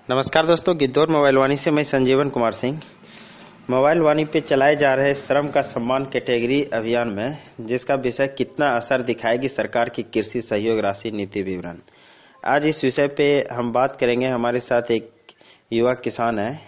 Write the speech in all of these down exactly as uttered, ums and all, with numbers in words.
नमस्कार दोस्तों, गिद्धौर मोबाइल वाणी से मैं संजीवन कुमार सिंह। मोबाइल वाणी पे चलाए जा रहे श्रम का सम्मान कैटेगरी अभियान में जिसका विषय कितना असर दिखाएगी सरकार की कृषि सहयोग राशि नीति विवरण। आज इस विषय पे हम बात करेंगे। हमारे साथ एक युवा किसान है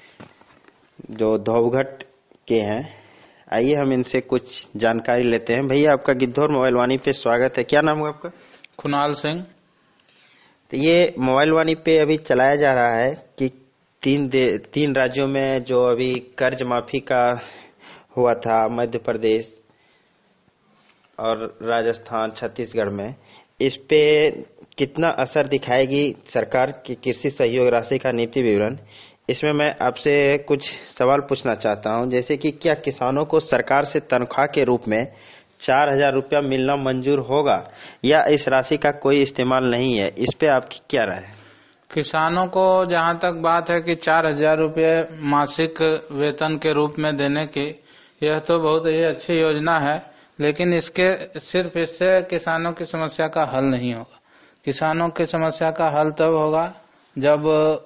जो धोबघट के हैं। आइए हम इनसे कुछ जानकारी लेते हैं। भैया, आपका गिद्धौर मोबाइल वाणी पे स्वागत है। क्या नाम है आपका? कुणाल सिंह। तो ये मोबाइल वाणी पे अभी चलाया जा रहा है कि तीन तीन राज्यों में जो अभी कर्ज माफी का हुआ था, मध्य प्रदेश और राजस्थान, छत्तीसगढ़ में, इस पे कितना असर दिखाएगी सरकार की कृषि सहयोग राशि का नीति विवरण। इसमें मैं आपसे कुछ सवाल पूछना चाहता हूं, जैसे कि क्या किसानों को सरकार से तनख्वाह के रूप में चार हजार रुपया मिलना मंजूर होगा या इस राशि का कोई इस्तेमाल नहीं है? इस पे आपकी क्या राय है? किसानों को जहां तक बात है कि चार हजार रुपये मासिक वेतन के रूप में देने की, यह तो बहुत ही अच्छी योजना है, लेकिन इसके सिर्फ इससे किसानों की समस्या का हल नहीं होगा। किसानों की समस्या का हल तब होगा जब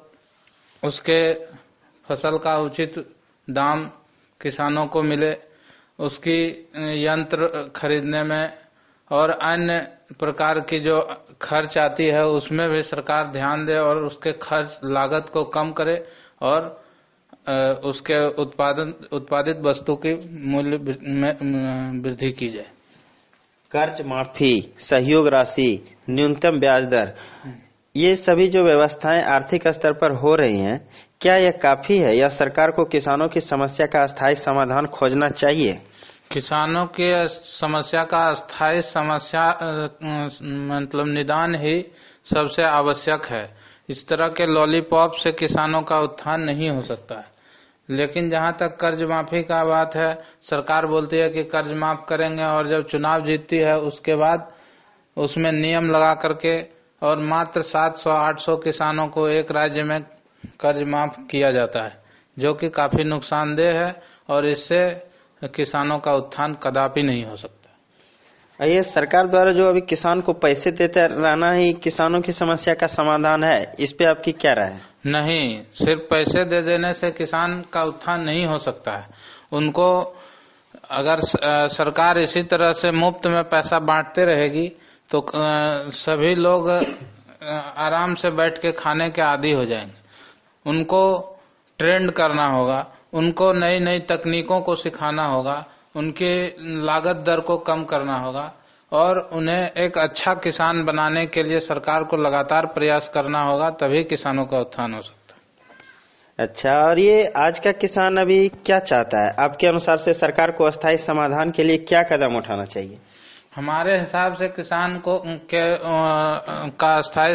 उसके फसल का उचित दाम किसानों को मिले, उसकी यंत्र खरीदने में और अन्य प्रकार की जो खर्च आती है उसमें भी सरकार ध्यान दे और उसके खर्च लागत को कम करे और उसके उत्पादन उत्पादित वस्तु की मूल्य में वृद्धि की जाए। कर्ज माफी, सहयोग राशि, न्यूनतम ब्याज दर, ये सभी जो व्यवस्थाएं आर्थिक स्तर पर हो रही हैं, क्या यह काफी है या सरकार को किसानों की समस्या का अस्थायी समाधान खोजना चाहिए? किसानों की समस्या का अस्थायी समस्या मतलब निदान ही सबसे आवश्यक है। इस तरह के लॉलीपॉप से किसानों का उत्थान नहीं हो सकता है। लेकिन जहां तक कर्ज माफी का बात है, सरकार बोलती है कि कर्ज माफ करेंगे और जब चुनाव जीतती है उसके बाद उसमें नियम लगा करके और मात्र सात सौ आठ सौ किसानों को एक राज्य में कर्ज माफ किया जाता है, जो कि काफी नुकसानदेह है और इससे किसानों का उत्थान कदापि नहीं हो सकता। ये सरकार द्वारा जो अभी किसान को पैसे देते रहना ही किसानों की समस्या का समाधान है, इस पे आपकी क्या राय है? नहीं, सिर्फ पैसे दे देने से किसान का उत्थान नहीं हो सकता है। उनको अगर सरकार इसी तरह से मुफ्त में पैसा बांटते रहेगी तो सभी लोग आराम से बैठ के खाने के आदी हो जाएंगे। उनको ट्रेंड करना होगा, उनको नई नई तकनीकों को सिखाना होगा, उनके लागत दर को कम करना होगा और उन्हें एक अच्छा किसान बनाने के लिए सरकार को लगातार प्रयास करना होगा, तभी किसानों का उत्थान हो सकता है। अच्छा, और ये आज का किसान अभी क्या चाहता है? आपके अनुसार से सरकार को अस्थायी समाधान के लिए क्या कदम उठाना चाहिए? हमारे हिसाब से किसान को के का अस्थायी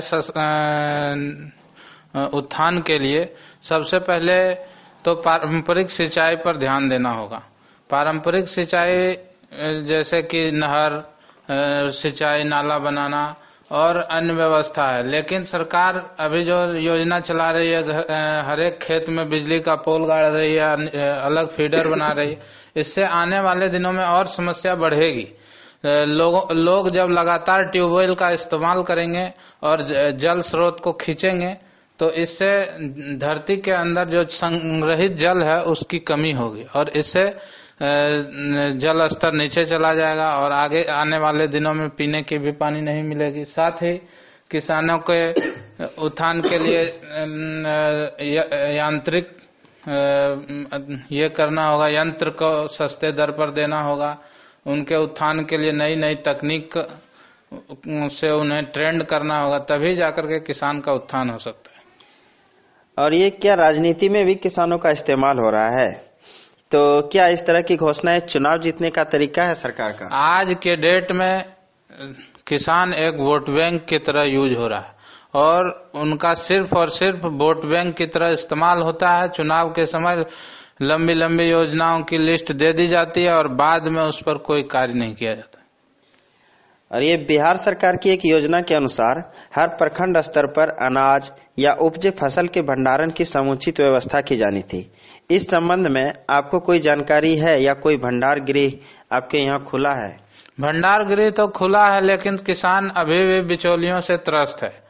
उत्थान के लिए सबसे पहले तो पारंपरिक सिंचाई पर ध्यान देना होगा। पारंपरिक सिंचाई जैसे कि नहर सिंचाई, नाला बनाना और अन्य व्यवस्था है, लेकिन सरकार अभी जो योजना चला रही है, हर एक खेत में बिजली का पोल गाड़ रही है, अलग फीडर बना रही है, इससे आने वाले दिनों में और समस्या बढ़ेगी। लोग लोग जब लगातार ट्यूबवेल का इस्तेमाल करेंगे और जल स्रोत को खींचेंगे तो इससे धरती के अंदर जो संग्रहित जल है उसकी कमी होगी और इससे जल स्तर नीचे चला जाएगा और आगे आने वाले दिनों में पीने की भी पानी नहीं मिलेगी। साथ ही किसानों के उत्थान के लिए यांत्रिक ये करना होगा, यंत्र को सस्ते दर पर देना होगा, उनके उत्थान के लिए नई नई तकनीक से उन्हें ट्रेंड करना होगा, तभी जाकर के किसान का उत्थान हो सकता है। और ये क्या राजनीति में भी किसानों का इस्तेमाल हो रहा है? तो क्या इस तरह की घोषणाएं चुनाव जीतने का तरीका है सरकार का? आज के डेट में किसान एक वोट बैंक की तरह यूज हो रहा है और उनका सिर्फ और सिर्फ वोट बैंक की तरह इस्तेमाल होता है। चुनाव के समय लंबी लंबी योजनाओं की लिस्ट दे दी जाती है और बाद में उस पर कोई कार्य नहीं किया जाता। और ये बिहार सरकार की एक योजना के अनुसार हर प्रखंड स्तर पर अनाज या उपजे फसल के भंडारण की समुचित व्यवस्था की जानी थी। इस संबंध में आपको कोई जानकारी है या कोई भंडार गृह आपके यहाँ खुला है? भंडार गृह तो खुला है, लेकिन किसान अभी भी बिचौलियों से त्रस्त है।